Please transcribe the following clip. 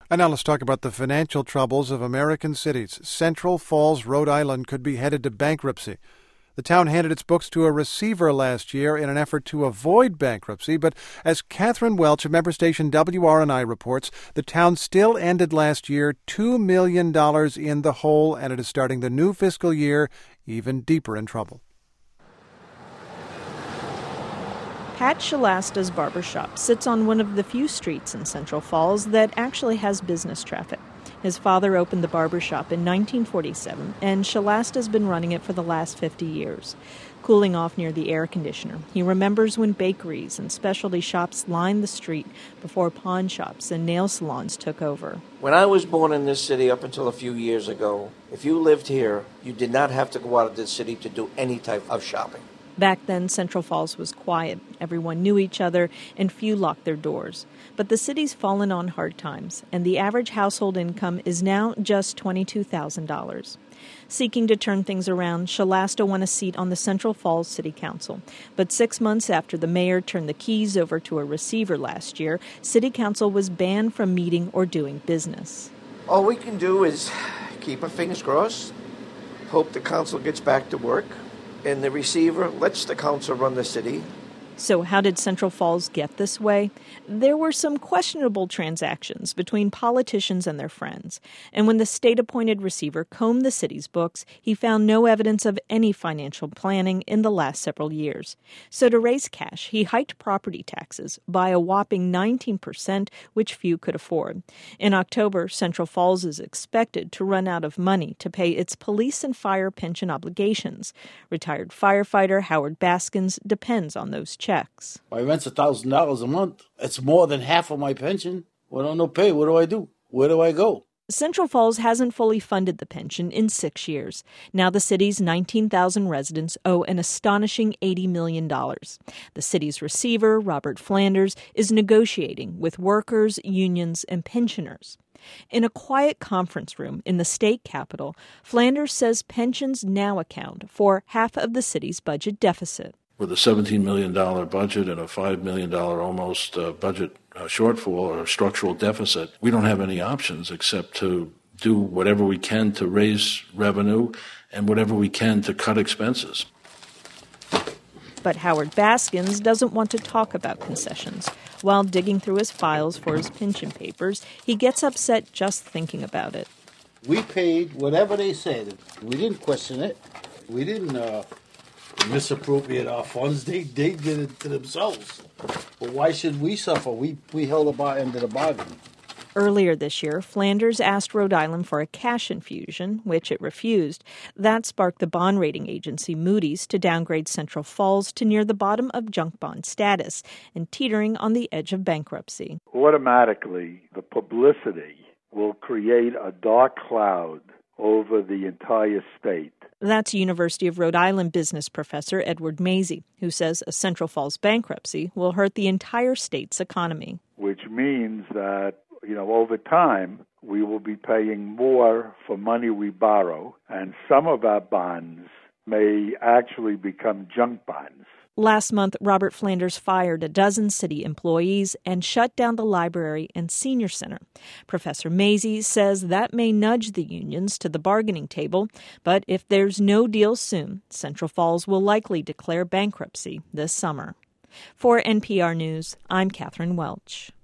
And now let's talk about the financial troubles of American cities. Central Falls, Rhode Island could be headed to bankruptcy. The town handed its books to a receiver last year in an effort to avoid bankruptcy, but as Catherine Welch of member station WRNI reports, the town still ended last year $2 million in the hole, and it is starting the new fiscal year even deeper in trouble. Pat Shalasta's barbershop sits on one of the few streets in Central Falls that actually has business traffic. His father opened the barbershop in 1947, and Shalasta's been running it for the last 50 years. Cooling off near the air conditioner, he remembers when bakeries and specialty shops lined the street before pawn shops and nail salons took over. When I was born in this city up until a few years ago, if you lived here, you did not have to go out of this city to do any type of shopping. Back then, Central Falls was quiet. Everyone knew each other, and few locked their doors. But the city's fallen on hard times, and the average household income is now just $22,000. Seeking to turn things around, Shalasta won a seat on the Central Falls City Council. But 6 months after the mayor turned the keys over to a receiver last year, City Council was banned from meeting or doing business. All we can do is keep our fingers crossed, hope the council gets back to work, and the receiver lets the council run the city. So how did Central Falls get this way? There were some questionable transactions between politicians and their friends. And when the state-appointed receiver combed the city's books, he found no evidence of any financial planning in the last several years. So to raise cash, he hiked property taxes by a whopping 19%, which few could afford. In October, Central Falls is expected to run out of money to pay its police and fire pension obligations. Retired firefighter Howard Baskins depends on those checks. My rent's $1,000 a month. It's more than half of my pension. What do I pay? What do I do? Where do I go? Central Falls hasn't fully funded the pension in 6 years. Now the city's 19,000 residents owe an astonishing $80 million. The city's receiver, Robert Flanders, is negotiating with workers, unions, and pensioners. In a quiet conference room in the state capitol, Flanders says pensions now account for half of the city's budget deficit. With a $17 million budget and a $5 million almost budget shortfall or structural deficit, we don't have any options except to do whatever we can to raise revenue and whatever we can to cut expenses. But Howard Baskins doesn't want to talk about concessions. While digging through his files for his pension papers, he gets upset just thinking about it. We paid whatever they said. We didn't question it. We didn't misappropriate our funds. They did it to themselves. But why should we suffer? We held our end of the bargain. Earlier this year, Flanders asked Rhode Island for a cash infusion, which it refused. That sparked the bond rating agency Moody's to downgrade Central Falls to near the bottom of junk bond status and teetering on the edge of bankruptcy. Automatically, the publicity will create a dark cloud over the entire state. That's University of Rhode Island business professor Edward Mazie, who says a Central Falls bankruptcy will hurt the entire state's economy. Which means that, over time, we will be paying more for money we borrow, and some of our bonds may actually become junk bonds. Last month, Robert Flanders fired a dozen city employees and shut down the library and senior center. Professor Mazie says that may nudge the unions to the bargaining table, but if there's no deal soon, Central Falls will likely declare bankruptcy this summer. For NPR News, I'm Catherine Welch.